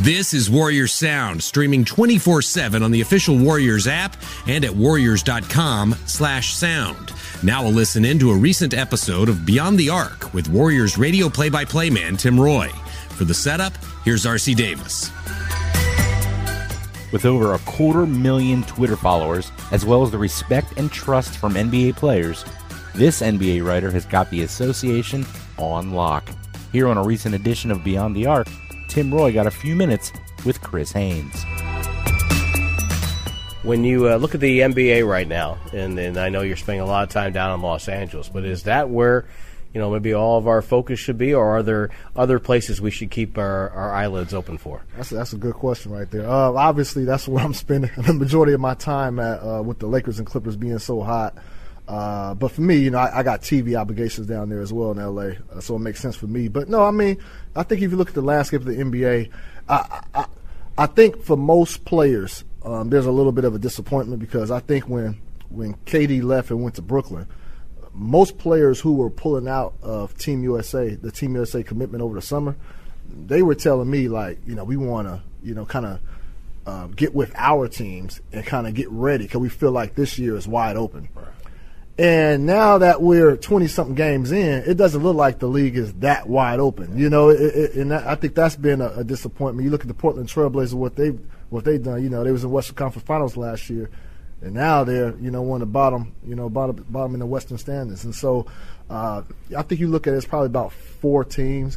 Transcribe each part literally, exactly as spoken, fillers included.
This is Warriors Sound, streaming twenty-four seven on the official Warriors app and at warriors.com slash sound. Now we'll listen in to a recent episode of Beyond the Arc with Warriors radio play-by-play man Tim Roye. For the setup, here's R C Davis. With over a quarter million Twitter followers, as well as the respect and trust from N B A players, this N B A writer has got the association on lock. Here on a recent edition of Beyond the Arc, Tim Roye got a few minutes with Chris Haynes. When you uh, look at the N B A right now, and, and I know you're spending a lot of time down in Los Angeles, but is that where, you know, maybe all of our focus should be, or are there other places we should keep our, our eyelids open for? That's a, that's a good question right there. Uh, obviously, that's where I'm spending the majority of my time at, uh, with the Lakers and Clippers being so hot. Uh, but for me, you know, I, I got T V obligations down there as well in L A, uh, so it makes sense for me. But no, I mean, I think if you look at the landscape of the N B A, I, I, I think for most players, um, there's a little bit of a disappointment because I think when when K D left and went to Brooklyn, most players who were pulling out of Team U S A, the Team U S A commitment over the summer, they were telling me, like, you know, we want to, you know, kind of uh, get with our teams and kind of get ready because we feel like this year is wide open. Right. And now that we're twenty-something games in, it doesn't look like the league is that wide open. You know, it, it, and that, I think that's been a, a disappointment. You look at the Portland Trailblazers, what they've, what they've done. You know, they was in Western Conference Finals last year. And now they're, you know, one of the bottom, you know, bottom, bottom in the Western standings. And so uh, I think you look at it, it's probably about four teams.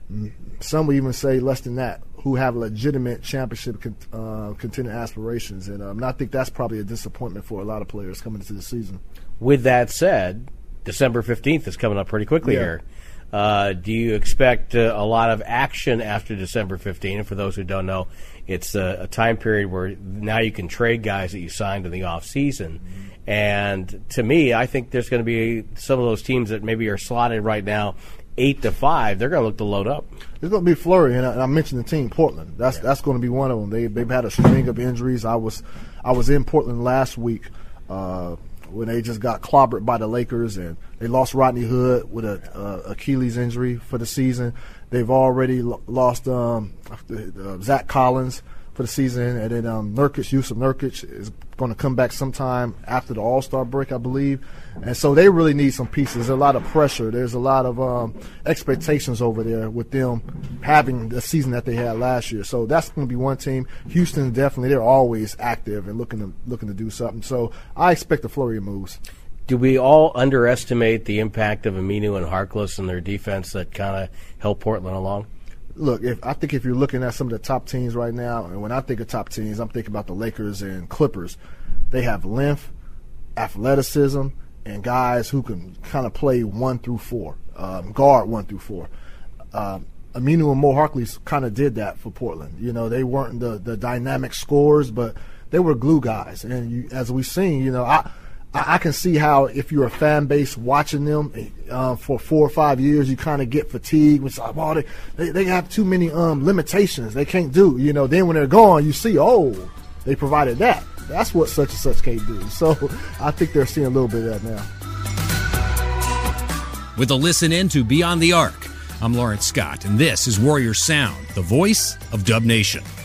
Some would even say less than that, who have legitimate championship con- uh, contending aspirations. And, um, and I think that's probably a disappointment for a lot of players coming into the season. With that said, December fifteenth is coming up pretty quickly yeah. here. Uh, do you expect uh, a lot of action after December fifteenth? And for those who don't know, it's a, a time period where now you can trade guys that you signed in the off season. Mm-hmm. And to me, I think there's going to be some of those teams that maybe are slotted right now eight to five. They're going to look to load up. There's going to be flurry, and I, and I mentioned the team, Portland. That's yeah. that's going to be one of them. They they've had a string of injuries. I was I was in Portland last week. Uh, when they just got clobbered by the Lakers, and they lost Rodney Hood with a uh, Achilles injury for the season. They've already lo- lost um, uh, Zach Collins for the season, and then um, Nurkic, Yusuf Nurkic, is going to come back sometime after the All-Star break, I believe. And so they really need some pieces. There's a lot of pressure. There's a lot of um, expectations over there with them having the season that they had last year. So that's going to be one team. Houston, definitely, they're always active and looking to looking to do something. So I expect a flurry of moves. Do we all underestimate the impact of Aminu and Harkless and their defense that kind of helped Portland along? Look, if I think if you're looking at some of the top teams right now, and when I think of top teams, I'm thinking about the Lakers and Clippers. They have length, athleticism, and guys who can kind of play one through four, um, guard one through four. Um, Aminu and Mo Harkless kind of did that for Portland. You know, they weren't the, the dynamic scorers, but they were glue guys. And you, as we've seen, you know, I I can see how if you're a fan base watching them uh, for four or five years, you kind of get fatigued. It's like, oh, they, they they have too many um, limitations. They can't do, you know. Then when they're gone, you see, oh, they provided that. That's what such and such can't do. So I think they're seeing a little bit of that now. With a listen in to Beyond the Arc, I'm Lawrence Scott, and this is Warriors Sound, the voice of Dub Nation.